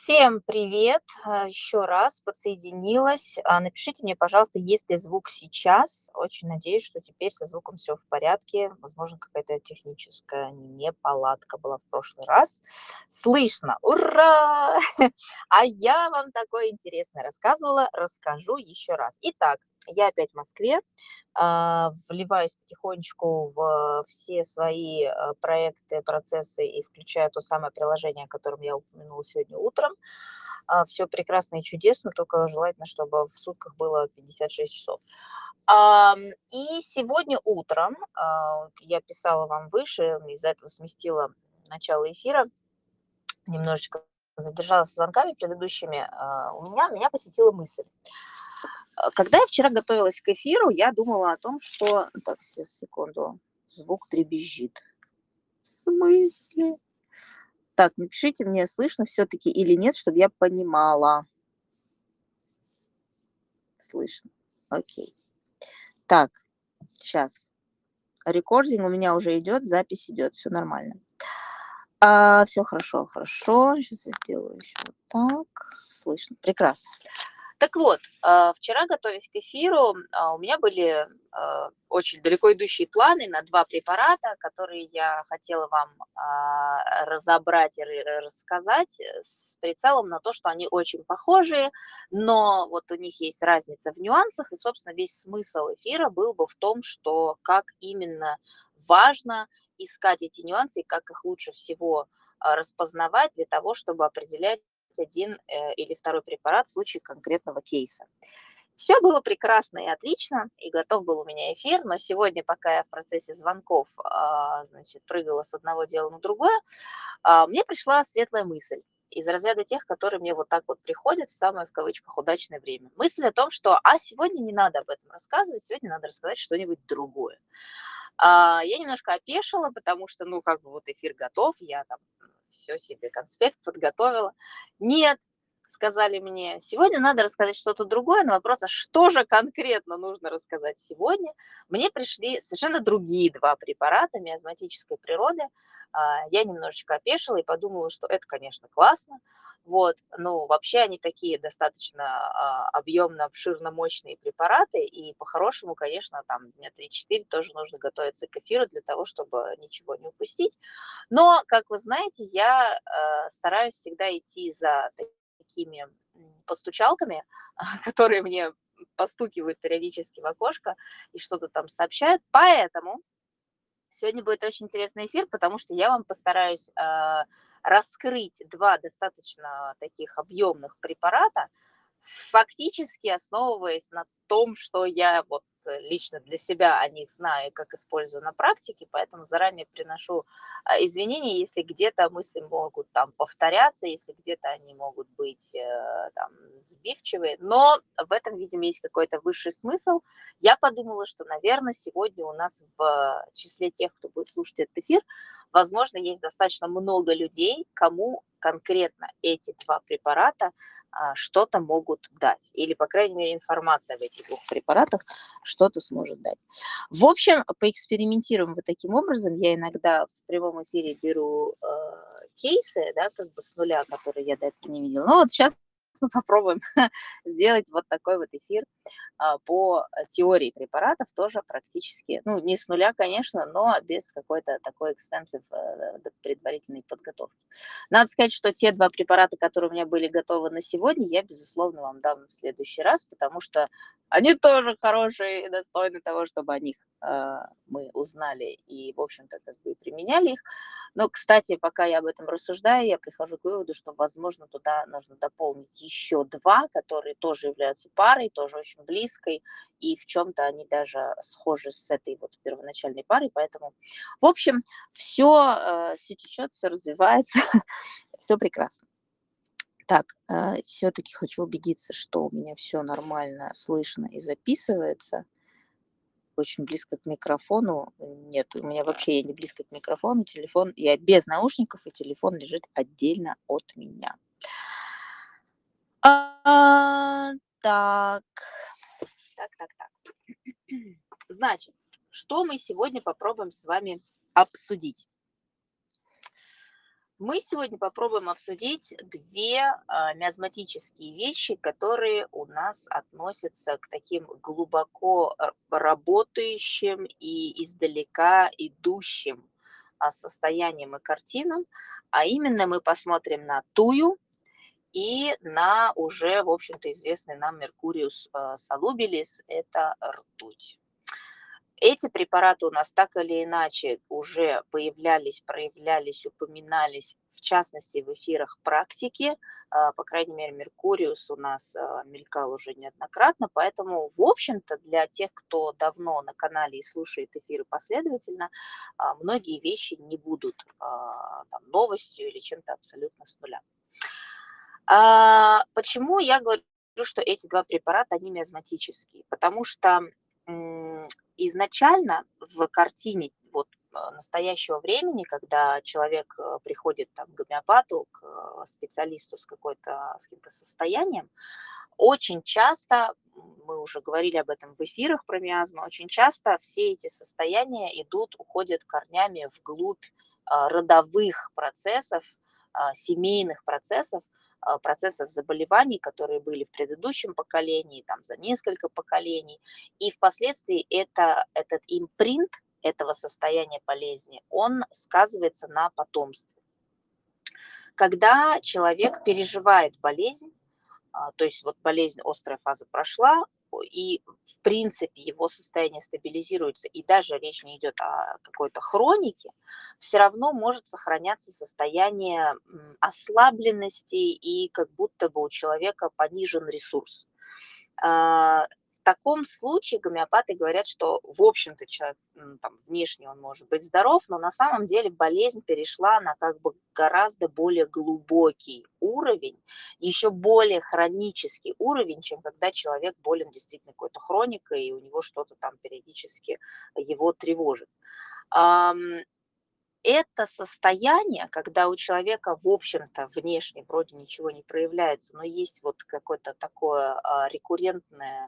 Всем привет! Еще раз подсоединилась. Напишите мне, пожалуйста, есть ли звук сейчас. Очень надеюсь, что теперь со звуком все в порядке. Возможно, какая-то техническая неполадка была в прошлый раз. Слышно! Ура! А я вам такое интересное рассказывала, расскажу еще раз. Итак, я опять в Москве, вливаюсь потихонечку в все свои проекты, процессы и включая то самое приложение, о котором я упомянула сегодня утром. Все прекрасно и чудесно, только желательно, чтобы в сутках было 56 часов. И сегодня утром, я писала вам выше, из-за этого сместила начало эфира, немножечко задержалась с звонками предыдущими, меня посетила мысль. Когда я вчера готовилась к эфиру, я думала о том, что... Так, секунду. Звук дребезжит. В смысле? Так, напишите мне, слышно все-таки или нет, чтобы я понимала. Слышно. Окей. Так, сейчас. Рекординг у меня уже идет, запись идет, все нормально. Все хорошо, хорошо. Сейчас я сделаю еще вот так. Слышно. Прекрасно. Так вот, вчера, готовясь к эфиру, у меня были очень далеко идущие планы на 2 препарата, которые я хотела вам разобрать и рассказать с прицелом на то, что они очень похожие, но вот у них есть разница в нюансах, и, собственно, весь смысл эфира был бы в том, что как именно важно искать эти нюансы и как их лучше всего распознавать для того, чтобы определять один или второй препарат в случае конкретного кейса. Все было прекрасно и отлично, и готов был у меня эфир, но сегодня, пока я в процессе звонков, значит, прыгала с одного дела на другое, мне пришла светлая мысль из разряда тех, которые мне вот так вот приходят в самое, в кавычках, удачное время. Мысль о том, что, сегодня не надо об этом рассказывать, сегодня надо рассказать что-нибудь другое. Я немножко опешила, потому что, ну, как бы вот эфир готов, я там все себе конспект подготовила. Нет, сказали мне, сегодня надо рассказать что-то другое, на вопрос, а что же конкретно нужно рассказать сегодня, мне пришли совершенно другие 2 препарата миазматической природы. Я немножечко опешила и подумала, что это, конечно, классно. Вот, ну, вообще они такие достаточно объемно, обширно мощные препараты, и по-хорошему, конечно, там дня 3-4 тоже нужно готовиться к эфиру для того, чтобы ничего не упустить. Но, как вы знаете, я стараюсь всегда идти за такими постучалками, которые мне постукивают периодически в окошко и что-то там сообщают. Поэтому сегодня будет очень интересный эфир, потому что я вам постараюсь раскрыть 2 достаточно таких объемных препарата, фактически основываясь на том, что я вот лично для себя о них знаю, как использую на практике, поэтому заранее приношу извинения, если где-то мысли могут там повторяться, если где-то они могут быть там сбивчивые, но в этом, видимо, есть какой-то высший смысл. Я подумала, что, наверное, сегодня у нас в числе тех, кто будет слушать этот эфир, возможно, есть достаточно много людей, кому конкретно эти 2 препарата что-то могут дать. Или, по крайней мере, информация об этих 2 препаратах что-то сможет дать. В общем, поэкспериментируем вот таким образом. Я иногда в прямом эфире беру кейсы, да, как бы с нуля, которые я до этого не видела. Ну вот сейчас мы попробуем сделать вот такой вот эфир по теории препаратов, тоже практически, ну, не с нуля, конечно, но без какой-то такой экстенсив предварительной подготовки. Надо сказать, что те 2 препарата, которые у меня были готовы на сегодня, я, безусловно, вам дам в следующий раз, потому что они тоже хорошие и достойны того, чтобы о них мы узнали и, в общем-то, как бы и применяли их. Но, кстати, пока я об этом рассуждаю, я прихожу к выводу, что, возможно, туда нужно дополнить еще 2, которые тоже являются парой, тоже очень близкой, и в чем-то они даже схожи с этой вот первоначальной парой, поэтому, в общем, все течет, все развивается, все прекрасно. Так, все-таки хочу убедиться, что у меня все нормально слышно и записывается. Очень близко к микрофону. Нет, у меня вообще я не близко к микрофону. Телефон, я без наушников, и телефон лежит отдельно от меня. А, так, так. Значит, что мы сегодня попробуем с вами обсудить? Мы сегодня попробуем обсудить две миазматические вещи, которые у нас относятся к таким глубоко работающим и издалека идущим состояниям и картинам, а именно мы посмотрим на тую и на уже, в общем-то, известный нам Меркуриус Солубилис, это ртуть. Эти препараты у нас так или иначе уже появлялись, проявлялись, упоминались, в частности, в эфирах практики. По крайней мере, Меркуриус у нас мелькал уже неоднократно, поэтому, в общем-то, для тех, кто давно на канале и слушает эфиры последовательно, многие вещи не будут там, новостью или чем-то абсолютно с нуля. Почему я говорю, что эти 2 препарата, они миазматические? Потому что, изначально в картине вот, настоящего времени, когда человек, приходит там к гомеопату, к специалисту с каким-то состоянием, очень часто, мы уже говорили об этом в эфирах про миазмы, очень часто все эти состояния уходят корнями вглубь, родовых процессов, семейных процессов заболеваний, которые были в предыдущем поколении, там, за несколько поколений. И впоследствии этот импринт этого состояния болезни, он сказывается на потомстве. Когда человек переживает болезнь, то есть вот болезнь, острая фаза прошла, и в принципе его состояние стабилизируется, и даже речь не идет о какой-то хронике, все равно может сохраняться состояние ослабленности и как будто бы у человека понижен ресурс. В таком случае гомеопаты говорят, что, в общем-то, человек, там, внешне он может быть здоров, но на самом деле болезнь перешла на как бы гораздо более глубокий уровень, еще более хронический уровень, чем когда человек болен действительно какой-то хроникой, и у него что-то там периодически его тревожит. Это состояние, когда у человека, в общем-то, внешне вроде ничего не проявляется, но есть вот какое-то такое рекуррентное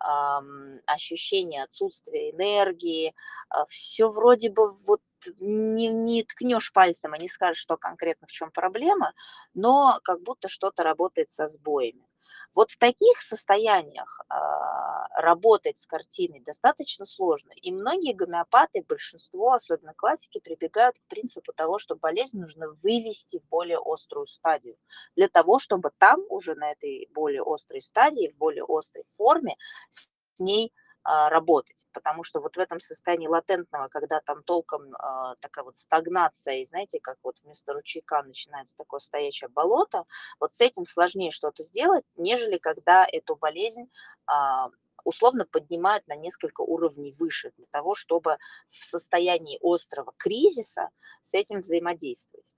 ощущение отсутствия энергии, все вроде бы вот не ткнешь пальцем и не скажешь, что конкретно в чем проблема, но как будто что-то работает со сбоями. Вот в таких состояниях работать с картиной достаточно сложно. И многие гомеопаты, большинство, особенно классики, прибегают к принципу того, что болезнь нужно вывести в более острую стадию. Для того, чтобы там уже на этой более острой стадии, в более острой форме с ней работать. Потому что вот в этом состоянии латентного, когда там толком такая вот стагнация, и знаете, как вот вместо ручейка начинается такое стоячее болото, вот с этим сложнее что-то сделать, нежели когда эту болезнь условно поднимают на несколько уровней выше для того, чтобы в состоянии острого кризиса с этим взаимодействовать.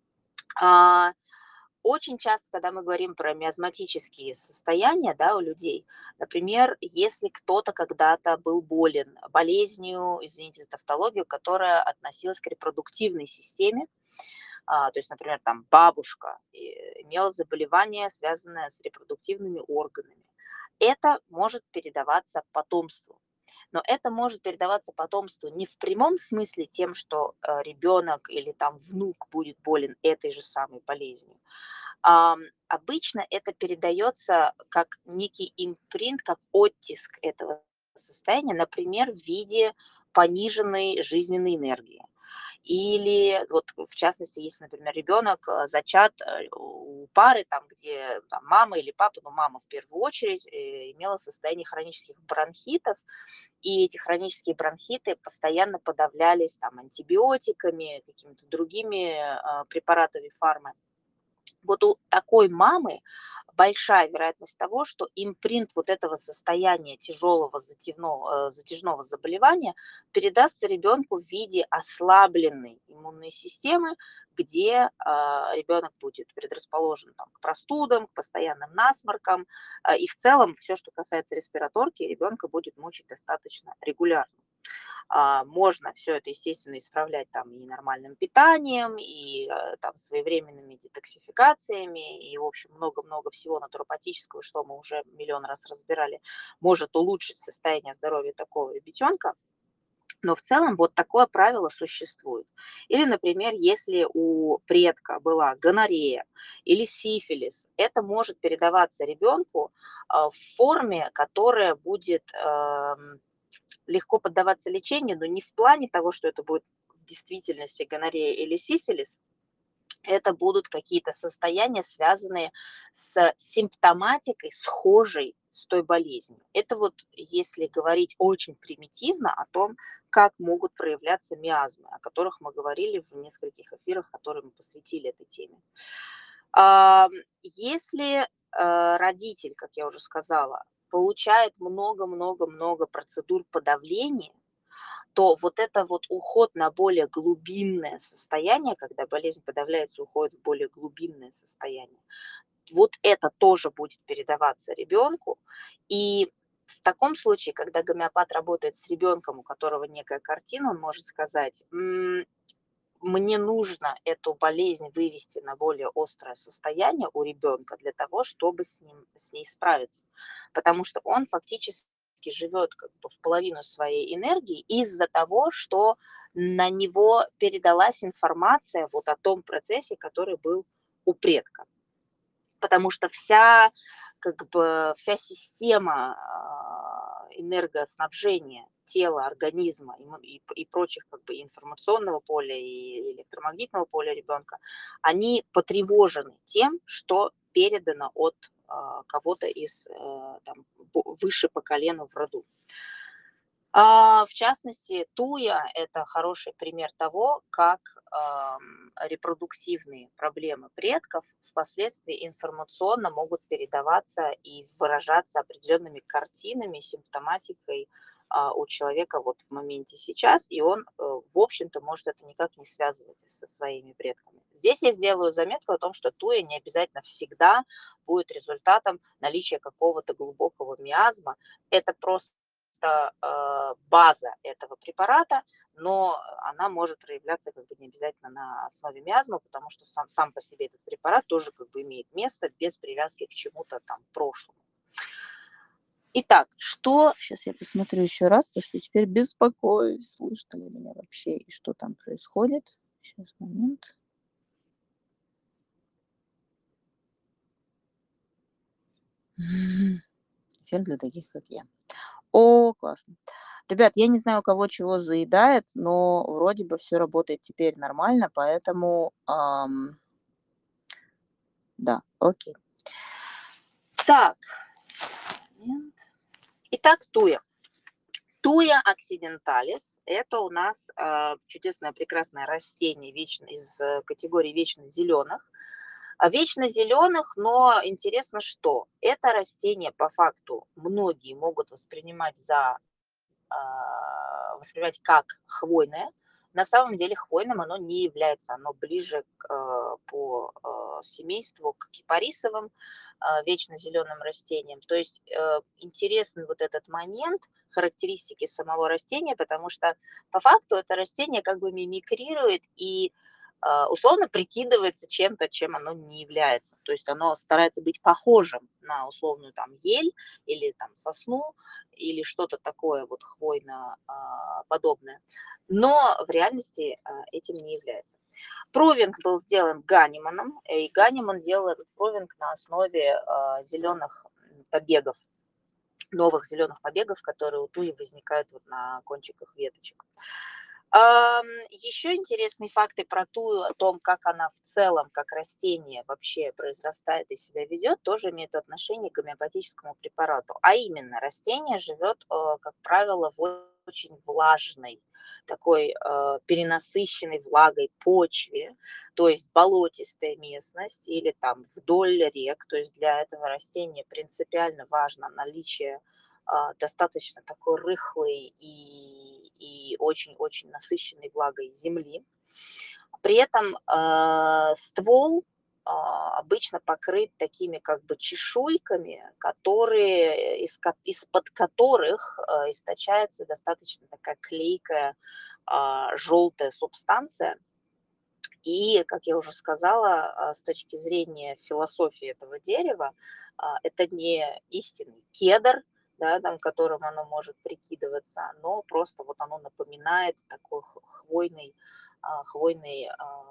А, Очень часто, когда мы говорим про миазматические состояния, да, у людей, например, если кто-то когда-то был болен болезнью, извините за тавтологию, которая относилась к репродуктивной системе, то есть, например, там бабушка имела заболевание, связанное с репродуктивными органами, это может передаваться потомству. Но это может передаваться потомству не в прямом смысле тем, что ребенок или там внук будет болен этой же самой болезнью. Обычно это передается как некий импринт, как оттиск этого состояния, например, в виде пониженной жизненной энергии. Или вот в частности, если, например, ребенок зачат у пары, там, где там, мама или папа, но мама в первую очередь, имела состояние хронических бронхитов, и эти хронические бронхиты постоянно подавлялись там, антибиотиками, какими-то другими препаратами фармы. Вот у такой мамы большая вероятность того, что импринт вот этого состояния тяжелого затяжного заболевания передастся ребенку в виде ослабленной иммунной системы, где ребенок будет предрасположен там, к простудам, к постоянным насморкам, и в целом все, что касается респираторки, ребенка будет мучить достаточно регулярно. Можно все это, естественно, исправлять там и нормальным питанием, и там своевременными детоксификациями, и, в общем, много-много всего натуропатического, что мы уже миллион раз разбирали, может улучшить состояние здоровья такого ребятенка. Но в целом вот такое правило существует. Или, например, если у предка была гонорея или сифилис, это может передаваться ребенку в форме, которая будет легко поддаваться лечению, но не в плане того, что это будет в действительности гонорея или сифилис, это будут какие-то состояния, связанные с симптоматикой, схожей с той болезнью. Это вот если говорить очень примитивно о том, как могут проявляться миазмы, о которых мы говорили в нескольких эфирах, которые мы посвятили этой теме. Если родитель, как я уже сказала, получает много-много-много процедур подавления, то вот это вот уход на более глубинное состояние, когда болезнь подавляется, уходит в более глубинное состояние, вот это тоже будет передаваться ребенку. И в таком случае, когда гомеопат работает с ребенком, у которого некая картина, он может сказать: мне нужно эту болезнь вывести на более острое состояние у ребенка для того, чтобы с ней справиться. Потому что он фактически живет как бы в половину своей энергии из-за того, что на него передалась информация вот о том процессе, который был у предка. Потому что как бы, вся система энергоснабжения тела, организма и прочих как бы информационного поля и электромагнитного поля ребенка, они потревожены тем, что передано от кого-то из там, выше по колену в роду. В частности, туя – это хороший пример того, как репродуктивные проблемы предков впоследствии информационно могут передаваться и выражаться определенными картинами, симптоматикой у человека вот в моменте сейчас, и он, в общем-то, может это никак не связывать со своими предками. Здесь я сделаю заметку о том, что туя не обязательно всегда будет результатом наличия какого-то глубокого миазма. Это просто база этого препарата, но она может проявляться как бы не обязательно на основе миазмы, потому что сам по себе этот препарат тоже как бы имеет место без привязки к чему-то там прошлому. Итак, что... Сейчас я посмотрю еще раз, потому что теперь беспокоюсь, слышно ли меня вообще и что там происходит. Сейчас, момент. Эфир для таких, как я. О, классно. Ребят, я не знаю, у кого чего заедает, но вроде бы все работает теперь нормально, поэтому да, окей. Так, момент. Итак, туя. Туя оксиденталис – это у нас чудесное, прекрасное растение из категории вечно зеленых. Вечно зеленых, но интересно, что это растение по факту многие могут воспринимать как хвойное. На самом деле хвойным оно не является, оно ближе по семейству к кипарисовым, вечно зеленым растениям. То есть интересен вот этот момент, характеристики самого растения, потому что по факту это растение как бы мимикрирует и условно прикидывается чем-то, чем оно не является. То есть оно старается быть похожим на условную там ель или там сосну, или что-то такое вот хвойно-подобное, но в реальности этим не является. Провинг был сделан Ганиманом, и Ганиман делал этот провинг на основе зеленых побегов, новых зеленых побегов, которые у туи возникают вот на кончиках веточек. Еще интересные факты про тую, о том, как она в целом, как растение вообще произрастает и себя ведет, тоже имеют отношение к гомеопатическому препарату. А именно, растение живет, как правило, в очень влажной, такой перенасыщенной влагой почве, то есть болотистая местность или там вдоль рек. То есть для этого растения принципиально важно наличие достаточно такой рыхлой и очень-очень насыщенной влагой земли. При этом ствол обычно покрыт такими как бы чешуйками, из-под которых источается достаточно такая клейкая желтая субстанция. И, как я уже сказала, с точки зрения философии этого дерева, это не истинный кедр, да, там, которым оно может прикидываться, но просто вот оно напоминает такой хвойный, хвойный